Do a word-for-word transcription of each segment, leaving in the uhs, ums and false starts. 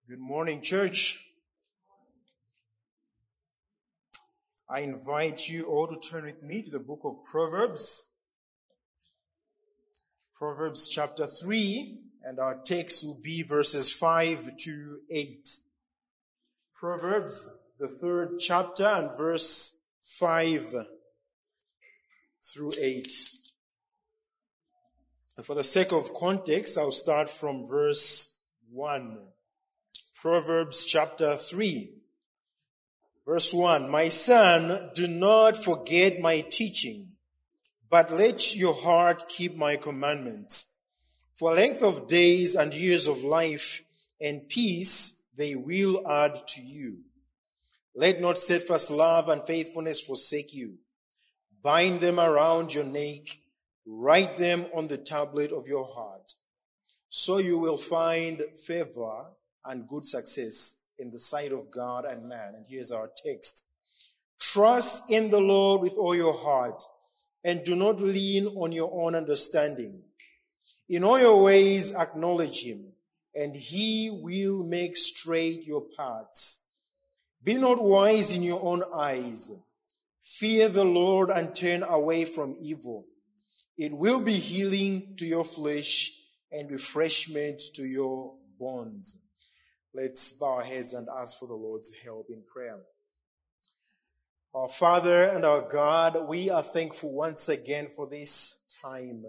Good morning, church. I invite you all to turn with me to the book of Proverbs. Proverbs chapter three, and our text will be verses five to eight. Proverbs, the third chapter, and verse five through eight. And for the sake of context, I'll start from verse one. Proverbs chapter three, verse one. My son, do not forget my teaching, but let your heart keep my commandments. For length of days and years of life and peace they will add to you. Let not steadfast love and faithfulness forsake you. Bind them around your neck, write them on the tablet of your heart. So you will find favor and good success in the sight of God and man. And here's our text. Trust in the Lord with all your heart, and do not lean on your own understanding. In all your ways acknowledge him, and he will make straight your paths. Be not wise in your own eyes. Fear the Lord and turn away from evil. It will be healing to your flesh and refreshment to your bones. Let's bow our heads and ask for the Lord's help in prayer. Our Father and our God, we are thankful once again for this time.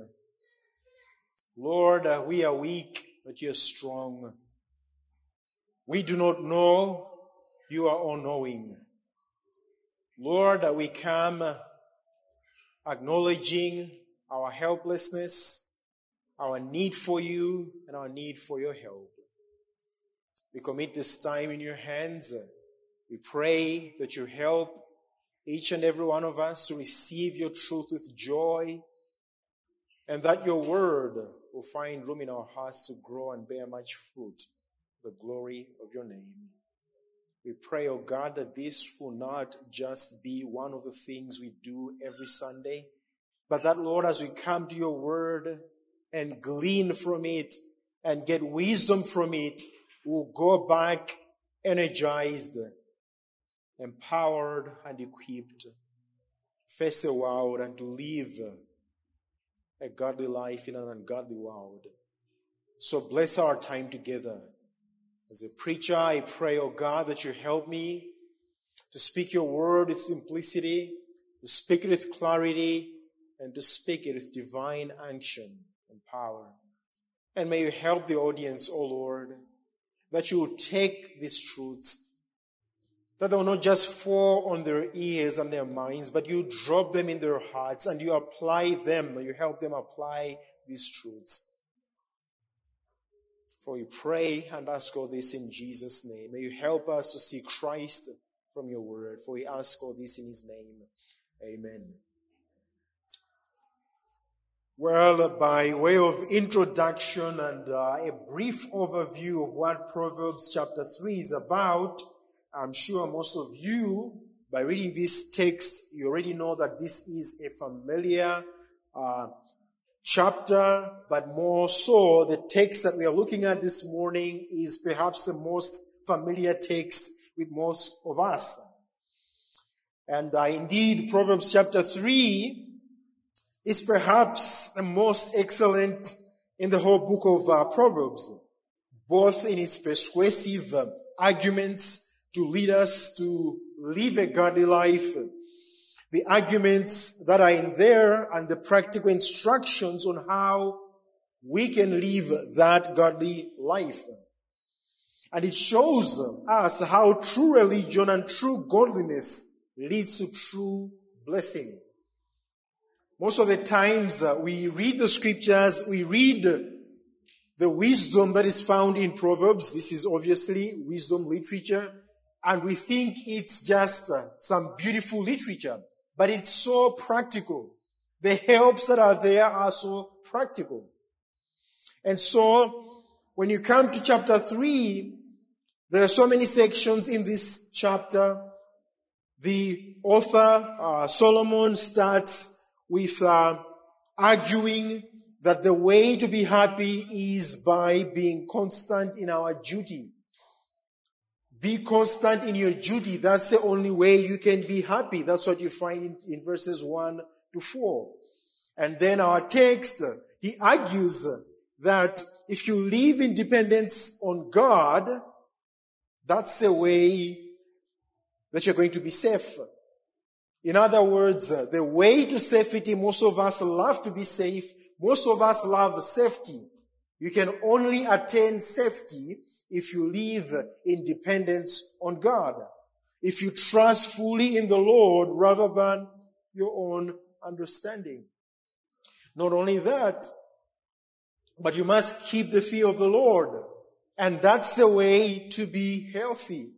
Lord, we are weak, but you are strong. We do not know, you are all-knowing. Lord, we come acknowledging our helplessness, our need for you, and our need for your help. We commit this time in your hands. We pray that you help each and every one of us to receive your truth with joy, and that your word will find room in our hearts to grow and bear much fruit for the glory of your name. We pray, oh God, that this will not just be one of the things we do every Sunday, but that, Lord, as we come to your word and glean from it and get wisdom from it, we'll go back energized, empowered, and equipped to face the world and to live a godly life in an ungodly world. So bless our time together. As a preacher, I pray, oh God, that you help me to speak your word with simplicity, to speak it with clarity, and to speak it with divine unction and power. And may you help the audience, oh Lord, that you will take these truths, that they will not just fall on their ears and their minds, but you drop them in their hearts and you apply them, you help them apply these truths. For we pray and ask all this in Jesus' name. May you help us to see Christ from your word. For we ask all this in his name. Amen. Well, by way of introduction and uh, a brief overview of what Proverbs chapter three is about, I'm sure most of you, by reading this text, you already know that this is a familiar uh, chapter, but more so, the text that we are looking at this morning is perhaps the most familiar text with most of us. And uh, indeed, Proverbs chapter three is perhaps the most excellent in the whole book of uh, Proverbs, both in its persuasive uh, arguments to lead us to live a godly life, the arguments that are in there, and the practical instructions on how we can live that godly life. And it shows us how true religion and true godliness leads to true blessing. Most of the times uh, we read the scriptures, we read the wisdom that is found in Proverbs. This is obviously wisdom literature. And we think it's just uh, some beautiful literature. But it's so practical. The helps that are there are so practical. And so, when you come to chapter three, there are so many sections in this chapter. The author, uh, Solomon, starts with uh, arguing that the way to be happy is by being constant in our duty. Be constant in your duty. That's the only way you can be happy. That's what you find in, in verses one to four. And then our text, he argues that if you live in dependence on God, that's the way that you're going to be safe. In other words, the way to safety, most of us love to be safe. Most of us love safety. You can only attain safety if you live in dependence on God. If you trust fully in the Lord rather than your own understanding. Not only that, but you must keep the fear of the Lord. And that's the way to be healthy.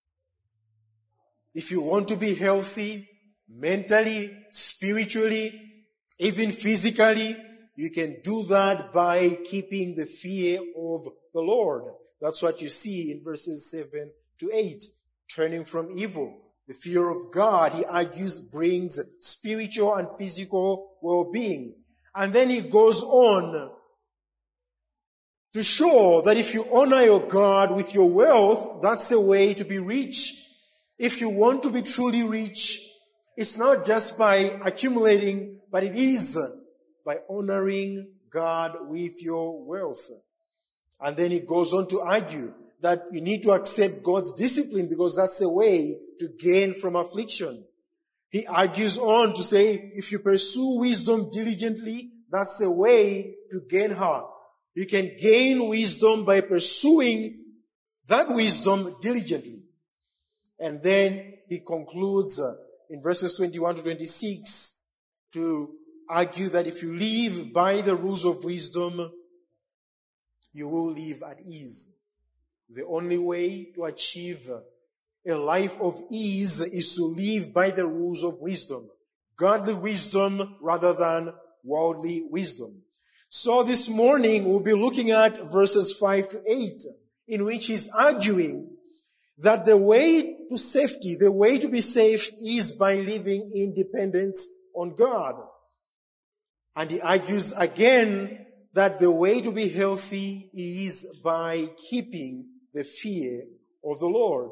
If you want to be healthy, mentally, spiritually, even physically, you can do that by keeping the fear of the Lord. That's what you see in verses seven to eight. Turning from evil. The fear of God, he argues, brings spiritual and physical well-being. And then he goes on to show that if you honor your God with your wealth, that's the way to be rich. If you want to be truly rich, it's not just by accumulating, but it is by honoring God with your wealth. And then he goes on to argue that you need to accept God's discipline because that's the way to gain from affliction. He argues on to say, if you pursue wisdom diligently, that's the way to gain her. You can gain wisdom by pursuing that wisdom diligently. And then he concludes uh, in verses twenty-one to twenty-six to argue that if you live by the rules of wisdom, you will live at ease. The only way to achieve a life of ease is to live by the rules of wisdom. Godly wisdom rather than worldly wisdom. So this morning we'll be looking at verses five to eight, in which he's arguing that the way to safety, the way to be safe is by living in dependence on God. And he argues again that the way to be healthy is by keeping the fear of the Lord.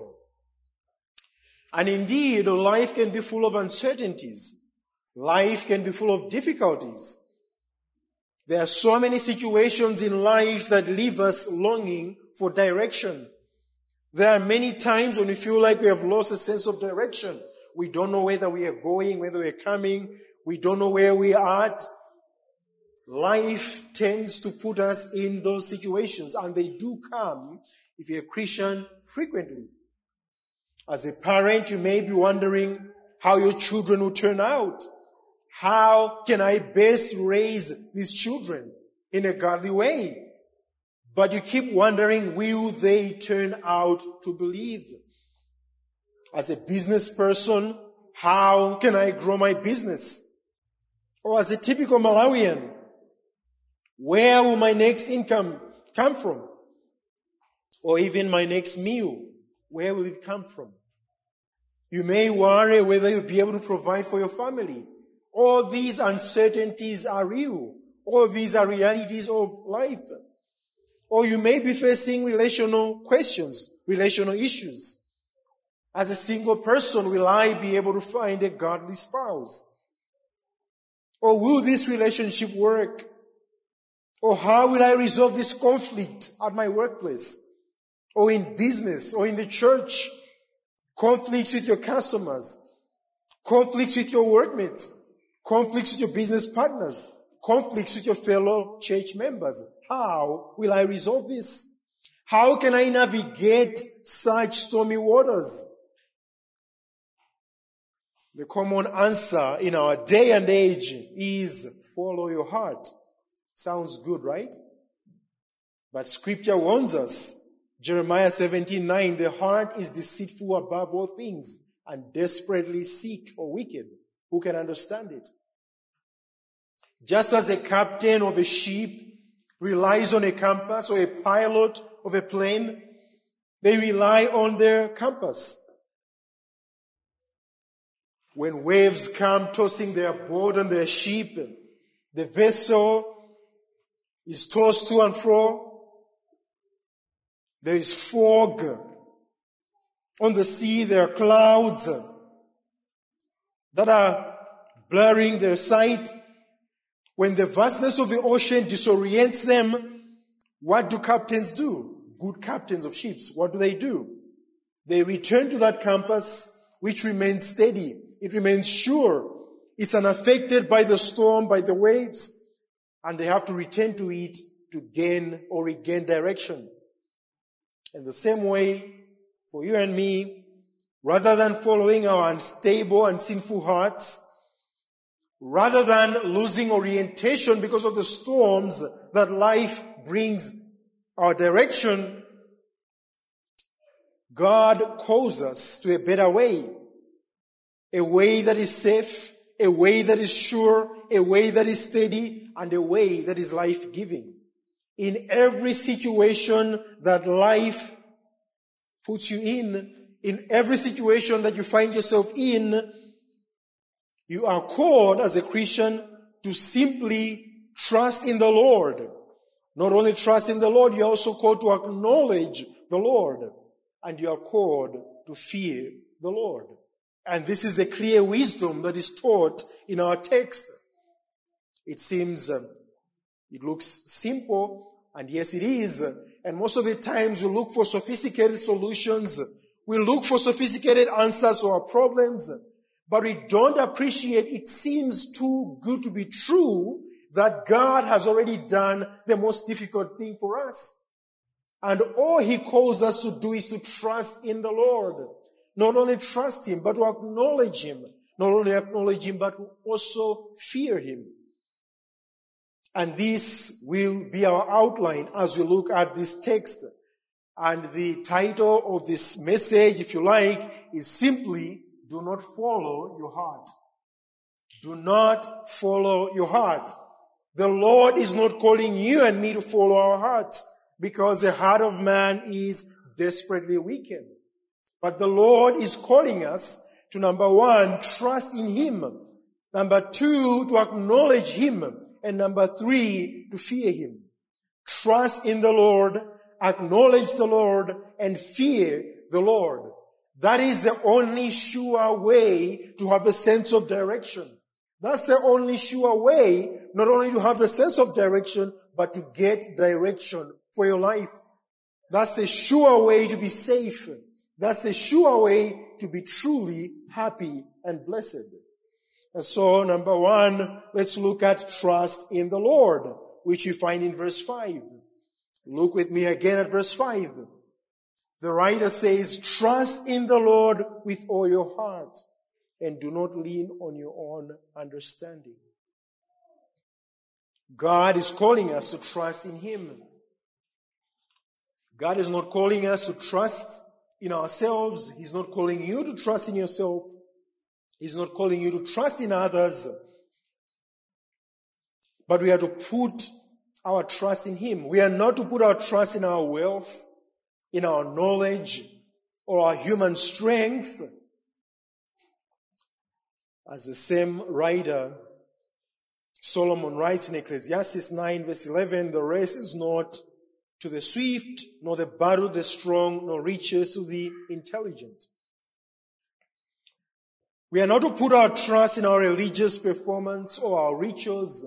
And indeed, life can be full of uncertainties. Life can be full of difficulties. There are so many situations in life that leave us longing for direction. There are many times when we feel like we have lost a sense of direction. We don't know whether we are going, whether we are coming. We don't know where we are at. Life tends to put us in those situations, and they do come, if you're a Christian, frequently. As a parent, you may be wondering how your children will turn out. How can I best raise these children in a godly way? But you keep wondering, will they turn out to believe? As a business person, how can I grow my business? Or as a typical Malawian, where will my next income come from? Or even my next meal, where will it come from? You may worry whether you'll be able to provide for your family. All these uncertainties are real. All these are realities of life. Or you may be facing relational questions, relational issues. As a single person, will I be able to find a godly spouse? Or will this relationship work? Or how will I resolve this conflict at my workplace? Or in business? Or in the church? Conflicts with your customers? Conflicts with your workmates? Conflicts with your business partners? Conflicts with your fellow church members? How will I resolve this? How can I navigate such stormy waters? The common answer in our day and age is follow your heart. Sounds good, right? But scripture warns us, Jeremiah seventeen nine, the heart is deceitful above all things and desperately sick or wicked. Who can understand it? Just as a captain of a ship relies on a compass, or a pilot of a plane, they rely on their compass. When waves come tossing their boat and their ship, the vessel is tossed to and fro. There is fog. On the sea, there are clouds that are blurring their sight. When the vastness of the ocean disorients them, what do captains do? Good captains of ships, what do they do? They return to that compass which remains steady. It remains sure. It's unaffected by the storm, by the waves, and they have to return to it to gain or regain direction. In the same way, for you and me, rather than following our unstable and sinful hearts, rather than losing orientation because of the storms that life brings our direction, God calls us to a better way. A way that is safe, a way that is sure, a way that is steady, and a way that is life-giving. In every situation that life puts you in, in every situation that you find yourself in, you are called as a Christian to simply trust in the Lord. Not only trust in the Lord, you are also called to acknowledge the Lord. And you are called to fear the Lord. And this is a clear wisdom that is taught in our text. It seems, uh, it looks simple, and yes it is. And most of the times we look for sophisticated solutions. We look for sophisticated answers to our problems. But we don't appreciate, it seems too good to be true, that God has already done the most difficult thing for us. And all He calls us to do is to trust in the Lord. Not only trust Him, but to acknowledge Him. Not only acknowledge Him, but to also fear Him. And this will be our outline as we look at this text. And the title of this message, if you like, is simply, do not follow your heart. Do not follow your heart. The Lord is not calling you and me to follow our hearts, because the heart of man is desperately wicked. But the Lord is calling us to, number one, trust in Him. Number two, to acknowledge Him. And number three, to fear Him. Trust in the Lord, acknowledge the Lord, and fear the Lord. That is the only sure way to have a sense of direction. That's the only sure way, not only to have a sense of direction, but to get direction for your life. That's a sure way to be safe. That's a sure way to be truly happy and blessed. And so, number one, let's look at trust in the Lord, which you find in verse five. Look with me again at verse five. The writer says, trust in the Lord with all your heart, and do not lean on your own understanding. God is calling us to trust in Him. God is not calling us to trust in ourselves. He's not calling you to trust in yourself. He's not calling you to trust in others. But we are to put our trust in Him. We are not to put our trust in our wealth, in our knowledge, or our human strength. As the same writer, Solomon writes in Ecclesiastes nine verse eleven, the race is not to the swift, nor the battle the strong, nor riches to the intelligent. We are not to put our trust in our religious performance or our rituals.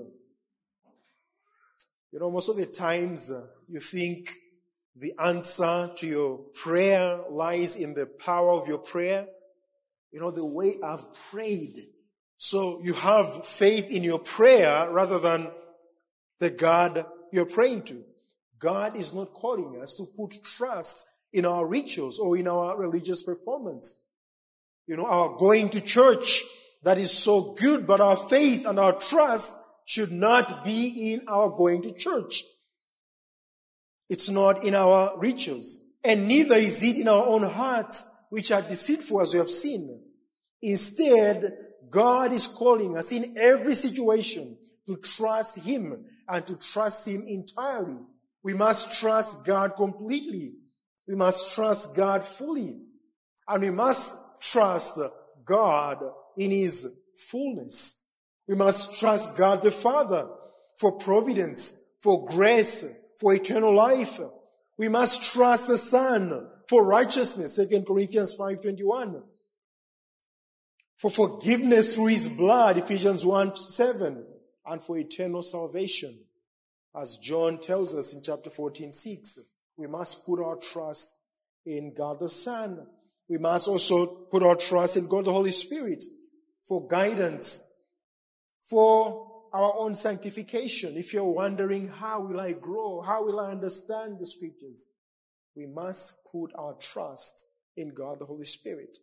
You know, most of the times uh, you think the answer to your prayer lies in the power of your prayer. You know, the way I've prayed. So you have faith in your prayer rather than the God you're praying to. God is not calling us to put trust in our rituals or in our religious performance. You know, our going to church, that is so good, but our faith and our trust should not be in our going to church. It's not in our rituals. And neither is it in our own hearts, which are deceitful, as we have seen. Instead, God is calling us in every situation to trust Him and to trust Him entirely. We must trust God completely. We must trust God fully. And we must trust God in His fullness. We must trust God the Father for providence, for grace, for eternal life. We must trust the Son for righteousness, Second Corinthians five twenty-one. For forgiveness through his blood, Ephesians one seven. And for eternal salvation, as John tells us in chapter fourteen six. We must put our trust in God the Son. We must also put our trust in God the Holy Spirit for guidance, for our own sanctification. If you're wondering, how will I grow? How will I understand the Scriptures? We must put our trust in God the Holy Spirit.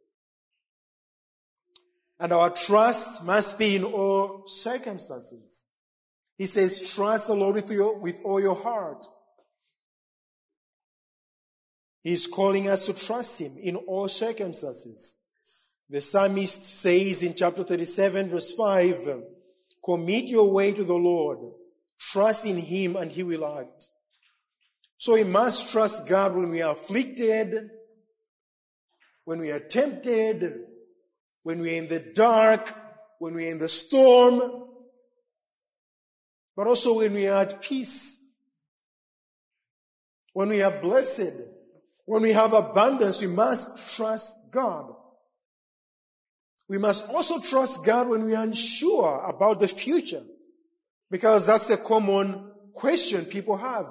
And our trust must be in all circumstances. He says, trust the Lord with, your, with all your heart. He's calling us to trust Him in all circumstances. The psalmist says in chapter thirty-seven, verse five, commit your way to the Lord. Trust in Him and He will act. So we must trust God when we are afflicted, when we are tempted, when we are in the dark, when we are in the storm, but also when we are at peace, when we are blessed, when we have abundance. We must trust God. We must also trust God when we are unsure about the future, because that's a common question people have.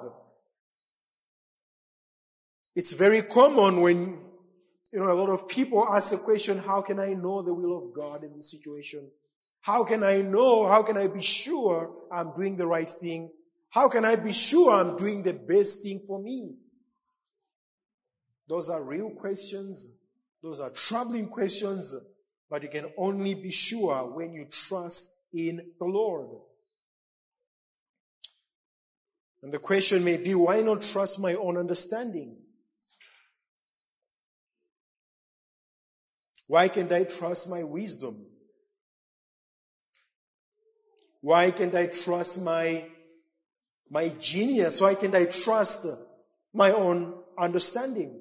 It's very common when, you know, a lot of people ask the question, how can I know the will of God in this situation? How can I know? How can I be sure I'm doing the right thing? How can I be sure I'm doing the best thing for me? Those are real questions. Those are troubling questions. But you can only be sure when you trust in the Lord. And the question may be, why not trust my own understanding? Why can't I trust my wisdom? Why can't I trust my, my genius? Why can't I trust my own understanding?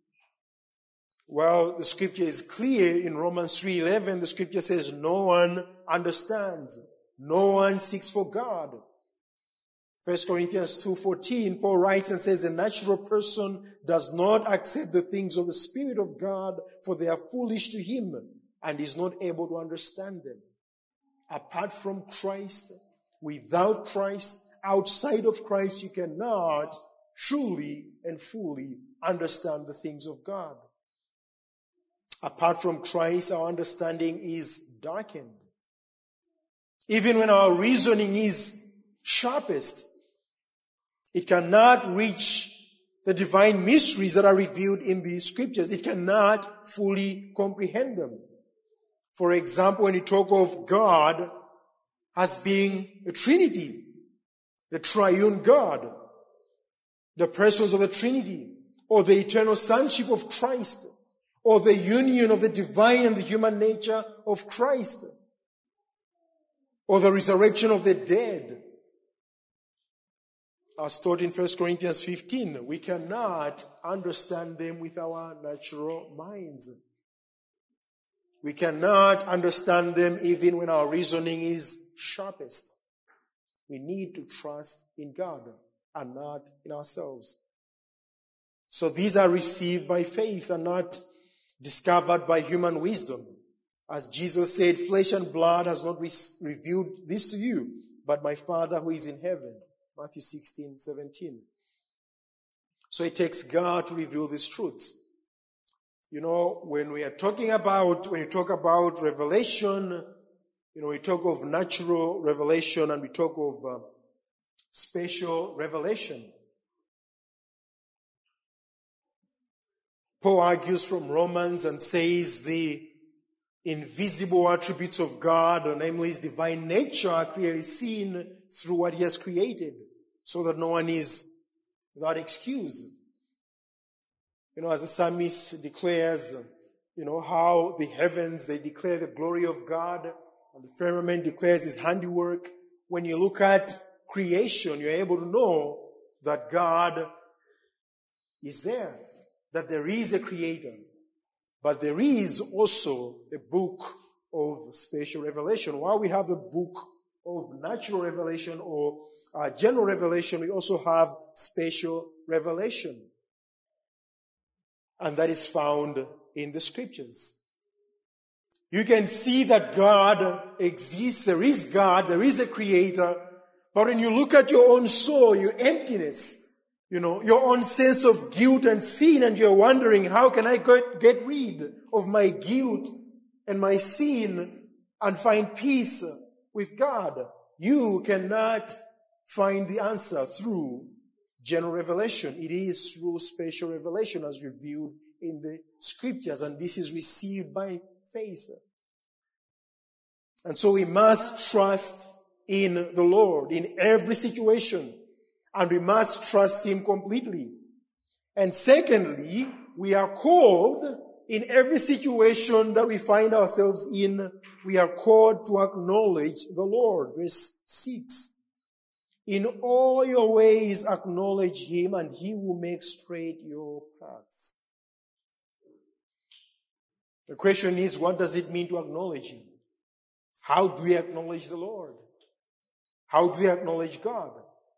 Well, the scripture is clear in Romans three eleven. The scripture says, no one understands. No one seeks for God. First Corinthians two fourteen, Paul writes and says, the natural person does not accept the things of the Spirit of God, for they are foolish to him, and is not able to understand them. Apart from Christ, without Christ, outside of Christ, you cannot truly and fully understand the things of God. Apart from Christ, our understanding is darkened. Even when our reasoning is sharpest, it cannot reach the divine mysteries that are revealed in the Scriptures. It cannot fully comprehend them. For example, when you talk of God as being a Trinity, the triune God, the persons of the Trinity, or the eternal sonship of Christ, or the union of the divine and the human nature of Christ, or the resurrection of the dead, as taught in First Corinthians fifteen, we cannot understand them with our natural minds. We cannot understand them even when our reasoning is sharpest. We need to trust in God and not in ourselves. So these are received by faith and not discovered by human wisdom. As Jesus said, flesh and blood has not re- revealed this to you, but my Father who is in heaven. Matthew sixteen seventeen. So it takes God to reveal these truths. You know, when we are talking about, when you talk about revelation, you know, we talk of natural revelation and we talk of uh, spatial revelation. Paul argues from Romans and says the invisible attributes of God, namely His divine nature, are clearly seen through what He has created, so that no one is without excuse. You know, as the psalmist declares, you know, how the heavens, they declare the glory of God, and the firmament declares His handiwork. When you look at creation, you're able to know that God is there, that there is a creator. But there is also a book of spatial revelation. While we have a book of natural revelation or uh, general revelation, we also have spatial revelation. And that is found in the scriptures. You can see that God exists. There is God. There is a creator. But when you look at your own soul, your emptiness, you know, your own sense of guilt and sin, and you're wondering, how can I get, get rid of my guilt and my sin and find peace with God? You cannot find the answer through general revelation. It is through special revelation as revealed in the scriptures, and this is received by faith. And so we must trust in the Lord in every situation, and we must trust Him completely. And secondly, we are called in every situation that we find ourselves in, we are called to acknowledge the Lord. Verse six. In all your ways acknowledge Him, and He will make straight your paths. The question is, what does it mean to acknowledge Him? How do we acknowledge the Lord? How do we acknowledge God?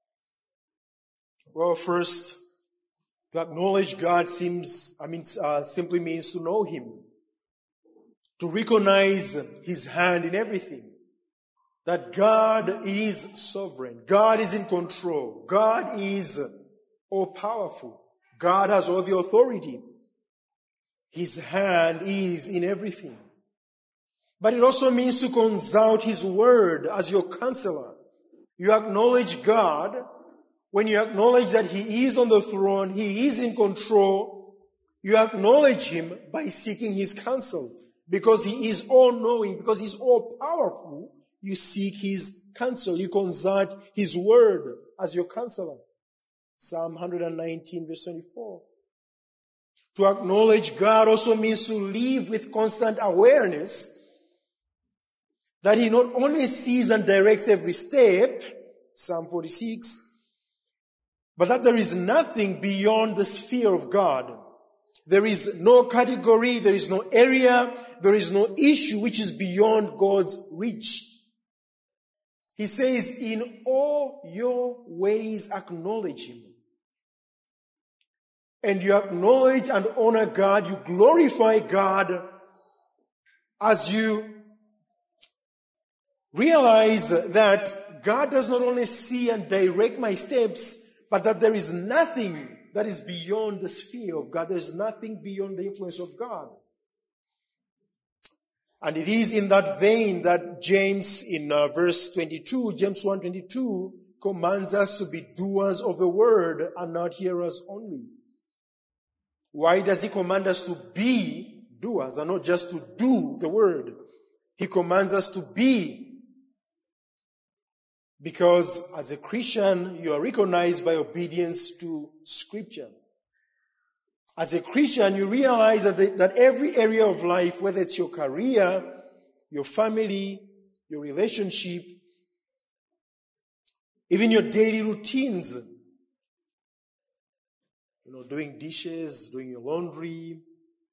Well, first, to acknowledge God seems, I mean, uh, simply means to know Him. To recognize His hand in everything. That God is sovereign. God is in control. God is all-powerful. God has all the authority. His hand is in everything. But it also means to consult His word as your counselor. You acknowledge God when you acknowledge that He is on the throne, He is in control. You acknowledge Him by seeking His counsel. Because He is all-knowing, because He's all-powerful, you seek His counsel. You consult His word as your counselor. Psalm one nineteen verse twenty-four. To acknowledge God also means to live with constant awareness that He not only sees and directs every step, Psalm forty-six, but that there is nothing beyond the sphere of God. There is no category, there is no area, there is no issue which is beyond God's reach. He says, in all your ways acknowledge Him. And you acknowledge and honor God, you glorify God as you realize that God does not only see and direct my steps, but that there is nothing that is beyond the sphere of God. There is nothing beyond the influence of God. And it is in that vein that James, in uh, verse twenty-two, James one twenty-two, commands us to be doers of the word and not hearers only. Why does He command us to be doers and not just to do the word? He commands us to be. Because as a Christian, you are recognized by obedience to Scripture. As a Christian, you realize that, the, that every area of life, whether it's your career, your family, your relationship, even your daily routines, you know, doing dishes, doing your laundry,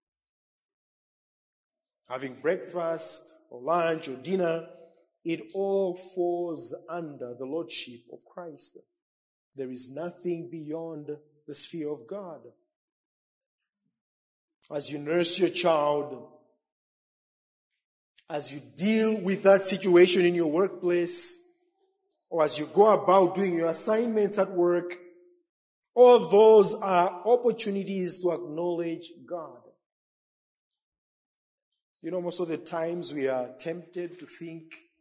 having breakfast or lunch or dinner, it all falls under the Lordship of Christ. There is nothing beyond the sphere of God. As you nurse your child, as you deal with that situation in your workplace, or as you go about doing your assignments at work, all those are opportunities to acknowledge God. You know, most of the times we are tempted to think,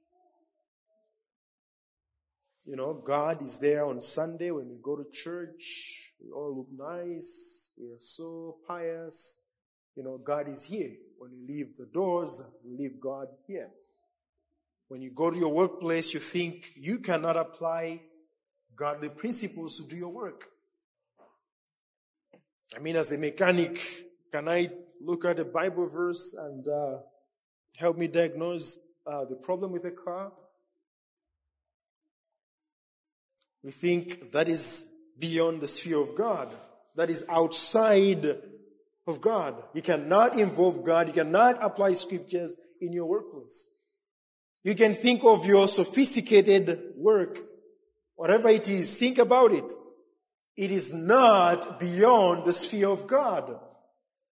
you know, God is there on Sunday when we go to church. We all look nice. We are so pious. You know, God is here. When you leave the doors, you leave God here. When you go to your workplace, you think you cannot apply godly principles to do your work. I mean, as a mechanic, can I look at a Bible verse and uh, help me diagnose uh, the problem with the car? We think that is beyond the sphere of God. That is outside of God. You cannot involve God. You cannot apply scriptures in your workplace. You can think of your sophisticated work. Whatever it is, think about it. It is not beyond the sphere of God.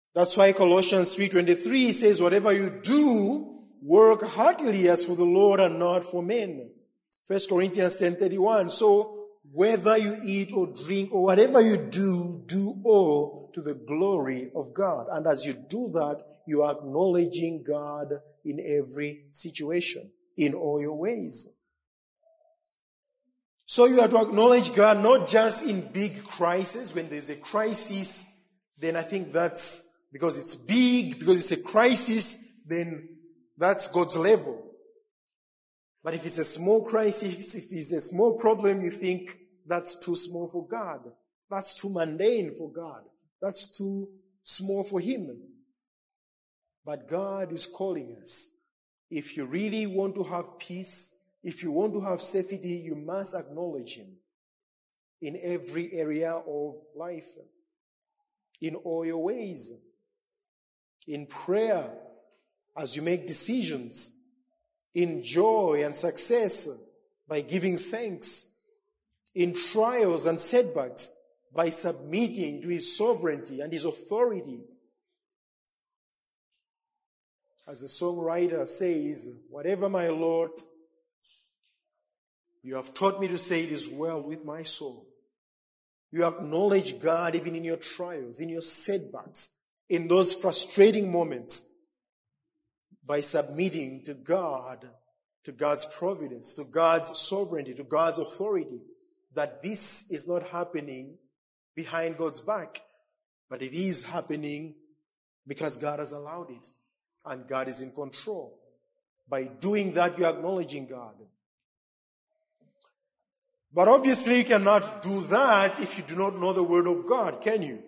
That's why Colossians three twenty-three says, whatever you do, work heartily as for the Lord and not for men. First Corinthians ten thirty-one. So whether you eat or drink or whatever you do, do all to the glory of God. And as you do that, you are acknowledging God in every situation, in all your ways. So you have to acknowledge God not just in big crises. When there's a crisis, then I think that's because it's big, because it's a crisis, then that's God's level. But if it's a small crisis, if it's a small problem, you think that's too small for God. That's too mundane for God. That's too small for Him. But God is calling us. If you really want to have peace, if you want to have safety, you must acknowledge Him in every area of life, in all your ways, in prayer, as you make decisions, in joy and success, by giving thanks, in trials and setbacks, by submitting to His sovereignty and His authority. As the songwriter says, whatever my Lord, you have taught me to say it is well with my soul. You acknowledge God even in your trials, in your setbacks, in those frustrating moments, by submitting to God, to God's providence, to God's sovereignty, to God's authority, that this is not happening behind God's back, but it is happening because God has allowed it, and God is in control. By doing that, you're acknowledging God. But obviously you cannot do that if you do not know the Word of God, can you?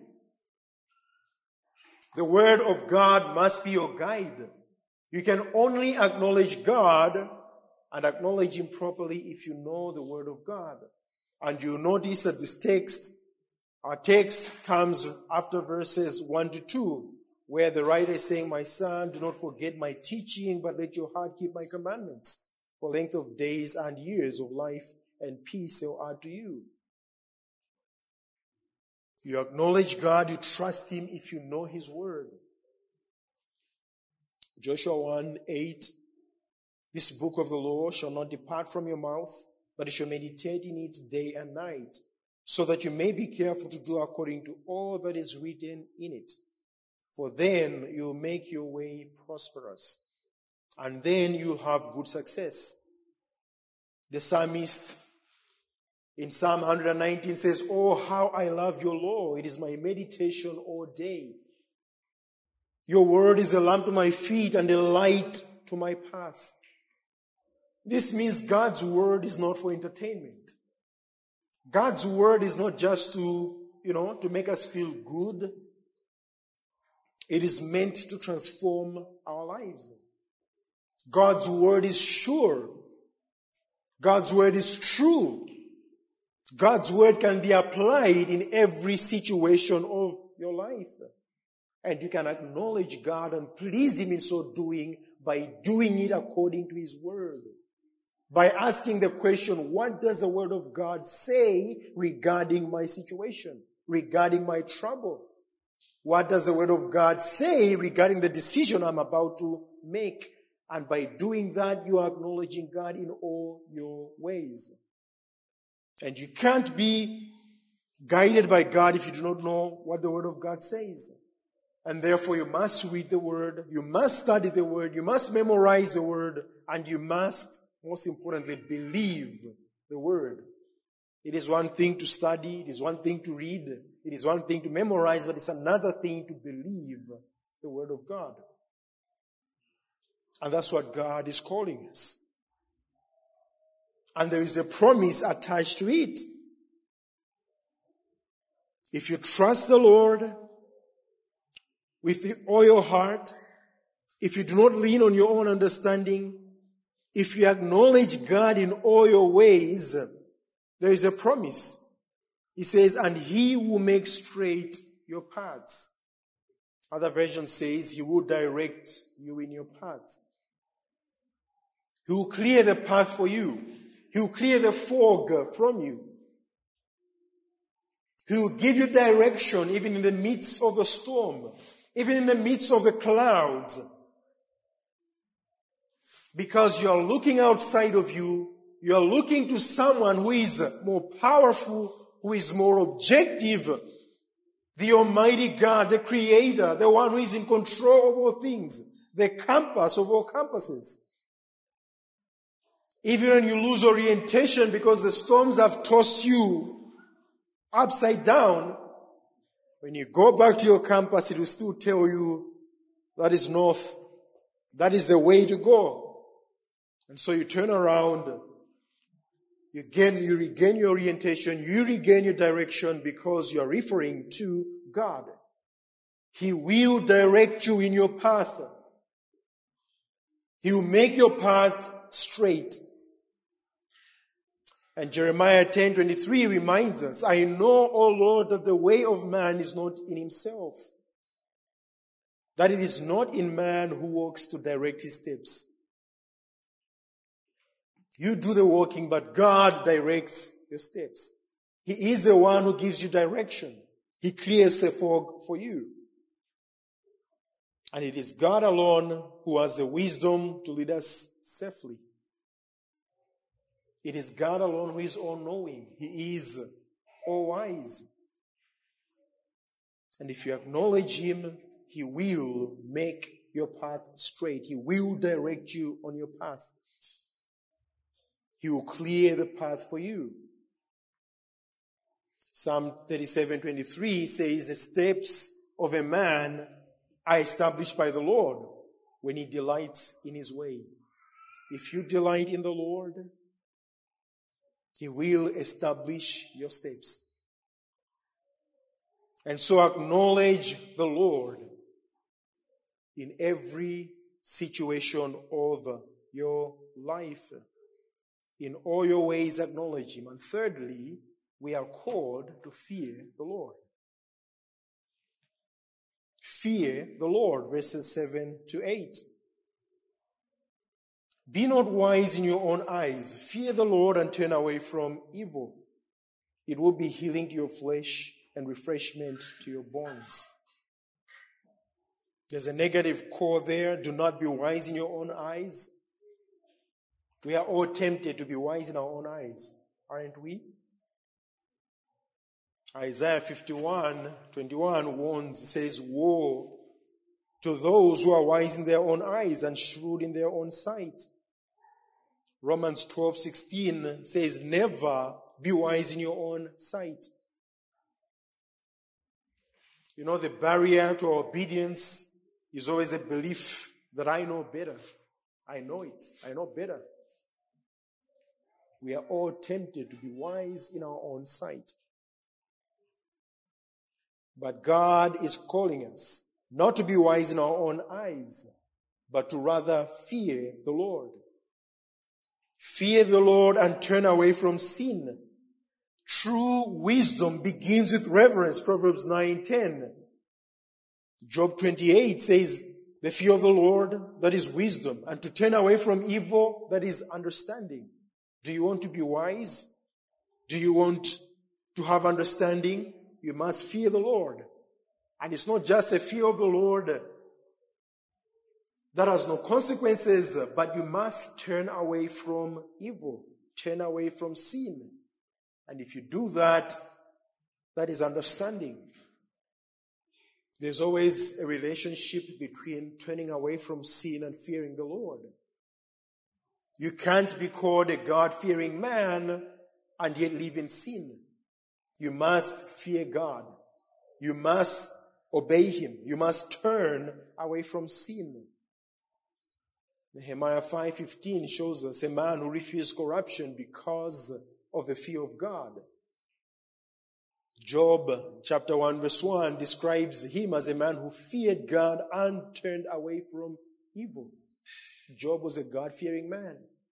The Word of God must be your guide. You can only acknowledge God and acknowledge Him properly if you know the Word of God. And you notice that this text, our text comes after verses one to two, where the writer is saying, my son, do not forget my teaching, but let your heart keep my commandments. For length of days and years of life and peace they will add to you. You acknowledge God, you trust Him if you know His Word. Joshua one eight, this book of the law shall not depart from your mouth, but you shall meditate in it day and night, so that you may be careful to do according to all that is written in it. For then you'll make your way prosperous, and then you'll have good success. The psalmist in Psalm one nineteen says, oh, how I love your law. It is my meditation all day. Your word is a lamp to my feet and a light to my path. This means God's word is not for entertainment. God's word is not just to, you know, to make us feel good. It is meant to transform our lives. God's word is sure. God's word is true. God's word can be applied in every situation of your life. And you can acknowledge God and please Him in so doing by doing it according to His word. By asking the question, what does the word of God say regarding my situation, regarding my trouble? What does the word of God say regarding the decision I'm about to make? And by doing that, you are acknowledging God in all your ways. And you can't be guided by God if you do not know what the word of God says. And therefore you must read the word, you must study the word, you must memorize the word, and you must, most importantly, believe the word. It is one thing to study, it is one thing to read, it is one thing to memorize, but it's another thing to believe the word of God. And that's what God is calling us. And there is a promise attached to it. If you trust the Lord with all your heart, if you do not lean on your own understanding, if you acknowledge God in all your ways, there is a promise. He says, and He will make straight your paths. Other version says, He will direct you in your paths. He will clear the path for you. He will clear the fog from you. He will give you direction even in the midst of the storm. even in the midst of the clouds. Because you are looking outside of you, you are looking to someone who is more powerful, who is more objective, the Almighty God, the Creator, the one who is in control of all things, the compass of all compasses. Even when you lose orientation because the storms have tossed you upside down, when you go back to your compass, it will still tell you that is north. That is the way to go. And so you turn around, you gain, you regain your orientation, you regain your direction because you are referring to God. He will direct you in your path. He will make your path straight. And Jeremiah ten twenty-three reminds us, I know, O Lord, that the way of man is not in himself, that it is not in man who walks to direct his steps. You do the walking, but God directs your steps. He is the one who gives you direction. He clears the fog for you. And it is God alone who has the wisdom to lead us safely. It is God alone who is all-knowing. He is all-wise. And if you acknowledge Him, He will make your path straight. He will direct you on your path. He will clear the path for you. Psalm thirty-seven twenty-three says, the steps of a man are established by the Lord when he delights in his way. If you delight in the Lord, He will establish your steps. And so acknowledge the Lord in every situation of your life. In all your ways, acknowledge Him. And thirdly, we are called to fear the Lord. Fear the Lord, verses seven to eight. Be not wise in your own eyes. Fear the Lord and turn away from evil. It will be healing to your flesh and refreshment to your bones. There's a negative core there. Do not be wise in your own eyes. We are all tempted to be wise in our own eyes, aren't we? Isaiah fifty-one twenty-one warns, it says, woe to those who are wise in their own eyes and shrewd in their own sight. Romans twelve sixteen says, never be wise in your own sight. You know, the barrier to our obedience is always a belief that I know better. I know it. I know better. We are all tempted to be wise in our own sight. But God is calling us not to be wise in our own eyes, but to rather fear the Lord. Fear the Lord and turn away from sin. True wisdom begins with reverence, Proverbs nine ten. Job twenty-eight says, the fear of the Lord, that is wisdom, and to turn away from evil, that is understanding. Do you want to be wise? Do you want to have understanding? You must fear the Lord. And it's not just a fear of the Lord that has no consequences, but you must turn away from evil, turn away from sin. And if you do that, that is understanding. There's always a relationship between turning away from sin and fearing the Lord. You can't be called a God-fearing man and yet live in sin. You must fear God. You must obey Him. You must turn away from sin. Nehemiah five fifteen shows us a man who refused corruption because of the fear of God. Job chapter one verse one describes him as a man who feared God and turned away from evil. Job was a God-fearing man.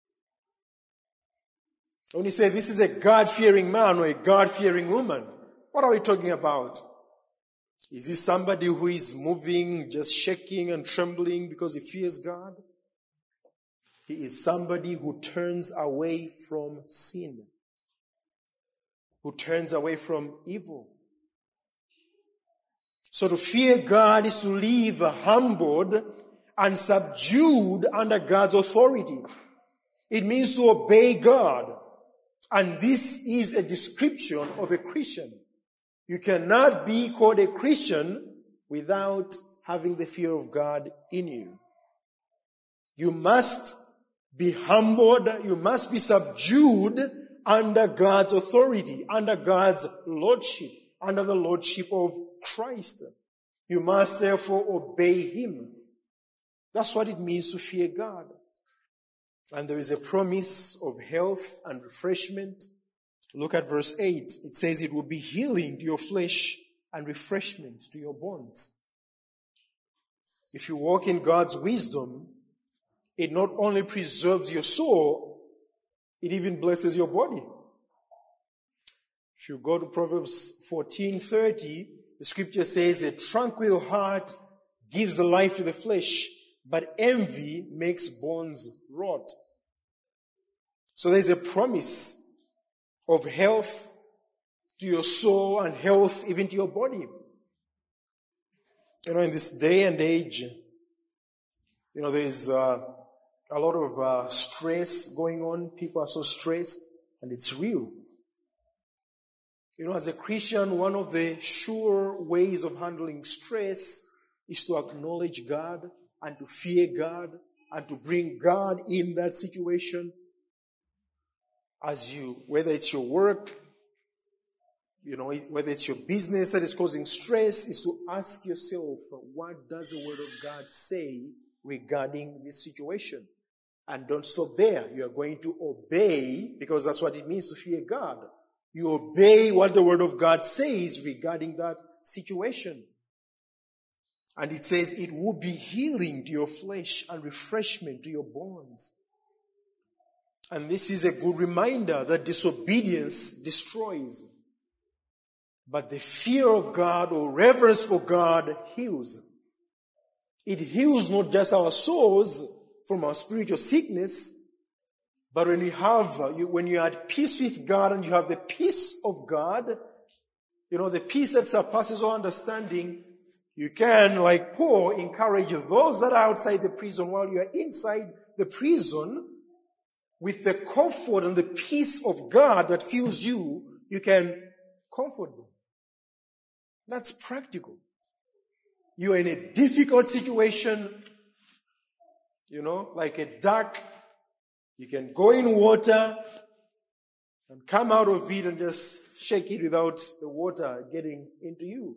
When you say this is a God-fearing man or a God-fearing woman, what are we talking about? Is he somebody who is moving, just shaking and trembling because he fears God? He is somebody who turns away from sin, who turns away from evil. So to fear God is to live humbled and subdued under God's authority. It means to obey God. And this is a description of a Christian. You cannot be called a Christian without having the fear of God in you. You must be humbled. You must be subdued under God's authority, under God's lordship, under the lordship of Christ. You must therefore obey Him. That's what it means to fear God. And there is a promise of health and refreshment. Look at verse eight. It says it will be healing to your flesh and refreshment to your bones. If you walk in God's wisdom, it not only preserves your soul, it even blesses your body. If you go to Proverbs fourteen thirty, the scripture says, a tranquil heart gives life to the flesh, but envy makes bones rot. So there's a promise of health to your soul and health even to your body. You know, in this day and age, you know, there's uh, a lot of uh, stress going on. People are so stressed, and it's real. You know, as a Christian, one of the sure ways of handling stress is to acknowledge God and to fear God and to bring God in that situation. As you, whether it's your work, you know, whether it's your business that is causing stress, is to ask yourself, what does the Word of God say regarding this situation? And don't stop there. You are going to obey, because that's what it means to fear God. You obey what the Word of God says regarding that situation. And it says it will be healing to your flesh and refreshment to your bones. And this is a good reminder that disobedience destroys. But the fear of God or reverence for God heals. It heals not just our souls from our spiritual sickness, but when you have, when you are at peace with God and you have the peace of God, you know, the peace that surpasses all understanding, you can, like Paul, encourage those that are outside the prison while you are inside the prison. With the comfort and the peace of God that fills you, you can comfort them. That's practical. You are in a difficult situation, you know, like a duck. You can go in water and come out of it and just shake it without the water getting into you.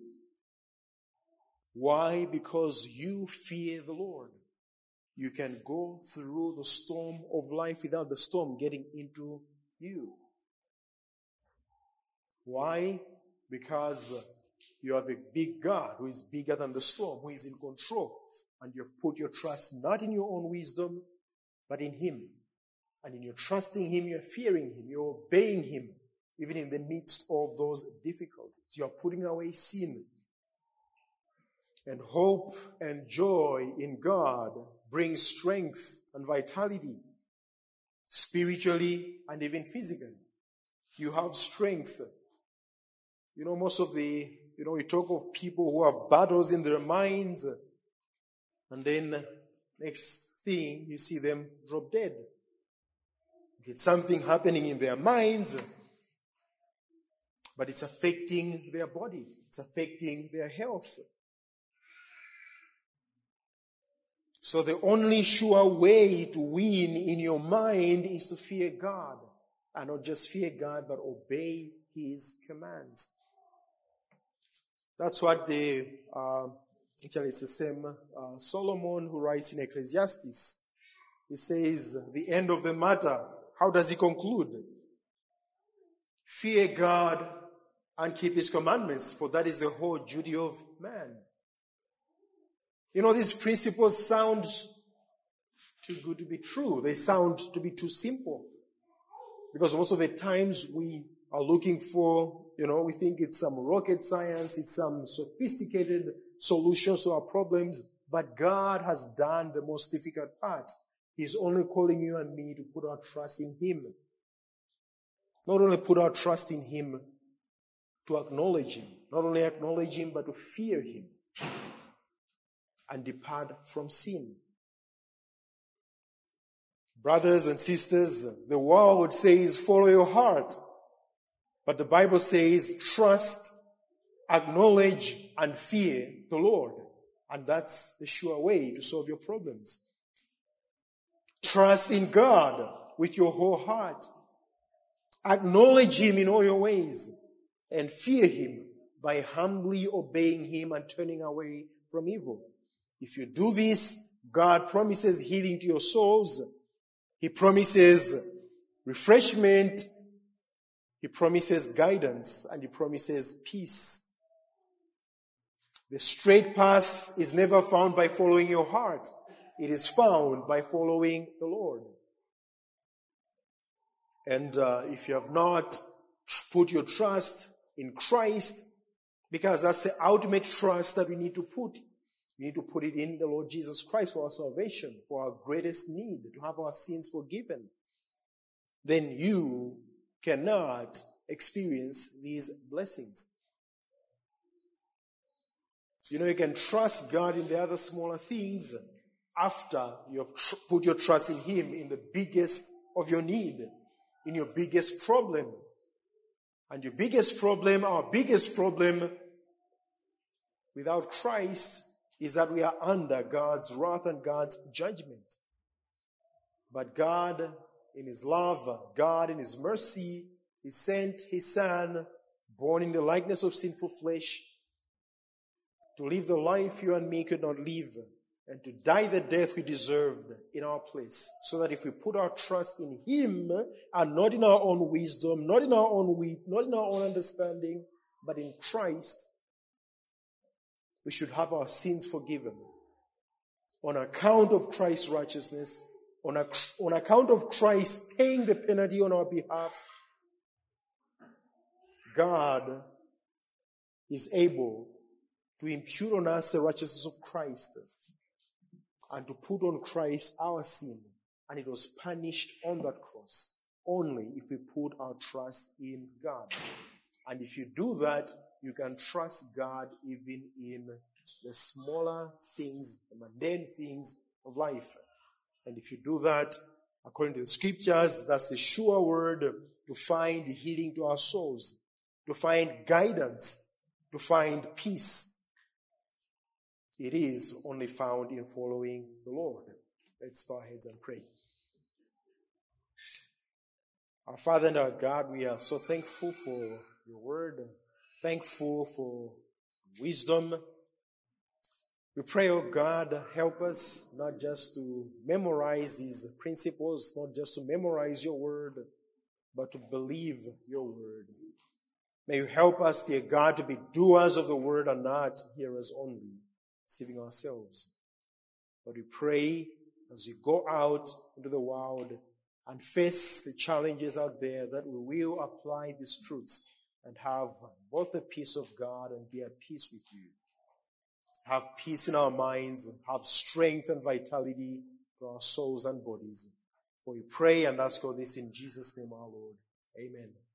Why? Because you fear the Lord. You can go through the storm of life without the storm getting into you. Why? Because you have a big God who is bigger than the storm, who is in control. And you've put your trust not in your own wisdom, but in Him. And in your trusting Him, you're fearing Him, you're obeying Him, even in the midst of those difficulties. You're putting away sin. And hope and joy in God brings strength and vitality, spiritually and even physically. You have strength. You know, most of the, you know, we talk of people who have battles in their minds, and then next thing, you see them drop dead. It's something happening in their minds, but it's affecting their body. It's affecting their health. So the only sure way to win in your mind is to fear God. And not just fear God, but obey His commands. That's what the, uh, actually it's the same uh, Solomon who writes in Ecclesiastes. He says, the end of the matter, how does he conclude? Fear God and keep His commandments, for that is the whole duty of man. You know, these principles sound too good to be true. They sound to be too simple. Because most of the times we are looking for, you know, we think it's some rocket science, it's some sophisticated solutions to our problems, but God has done the most difficult part. He's only calling you and me to put our trust in Him. Not only put our trust in Him, to acknowledge Him, not only acknowledge him, but to fear him and depart from sin. Brothers and sisters, the world says follow your heart, but the Bible says trust, acknowledge, and fear the Lord. And that's the sure way to solve your problems. Trust in God with your whole heart. Acknowledge him in all your ways and fear him by humbly obeying him and turning away from evil. If you do this, God promises healing to your souls. He promises refreshment. He promises guidance, and he promises peace. The straight path is never found by following your heart. It is found by following the Lord. And uh, if you have not put your trust in Christ, because that's the ultimate trust that we need to put. We need to put it in the Lord Jesus Christ for our salvation, for our greatest need, to have our sins forgiven. Then you cannot experience these blessings. You know, you can trust God in the other smaller things after you have tr- put your trust in him in the biggest of your need, in your biggest problem. And your biggest problem, our biggest problem without Christ is that we are under God's wrath and God's judgment. But God, in his love, God in his mercy, he sent his Son, born in the likeness of sinful flesh, to live the life you and me could not live, and to die the death we deserved in our place, so that if we put our trust in him and not in our own wisdom, not in our own wit, not in our own understanding, but in Christ, we should have our sins forgiven. On account of Christ's righteousness, on, a, on account of Christ paying the penalty on our behalf, God is able to impute on us the righteousness of Christ and to put on Christ our sin. And it was punished on that cross only if we put our trust in God. And if you do that, you can trust God even in the smaller things, the mundane things of life. And if you do that, according to the scriptures, that's a sure word to find healing to our souls, to find guidance, to find peace. It is only found in following the Lord. Let's bow our heads and pray. Our Father and our God, we are so thankful for your word, thankful for wisdom. We pray, oh God, help us not just to memorize these principles, not just to memorize your word, but to believe your word. May you help us, dear God, to be doers of the word and not hearers only, deceiving ourselves. But we pray as we go out into the world and face the challenges out there that we will apply these truths and have both the peace of God and be at peace with you. Have peace in our minds, have strength and vitality to our souls and bodies. For we pray and ask all this in Jesus' name our Lord. Amen.